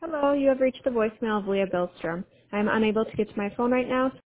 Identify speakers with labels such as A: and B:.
A: Hello, you have reached the voicemail of Leah Billstrom. I am unable to get to my phone right now,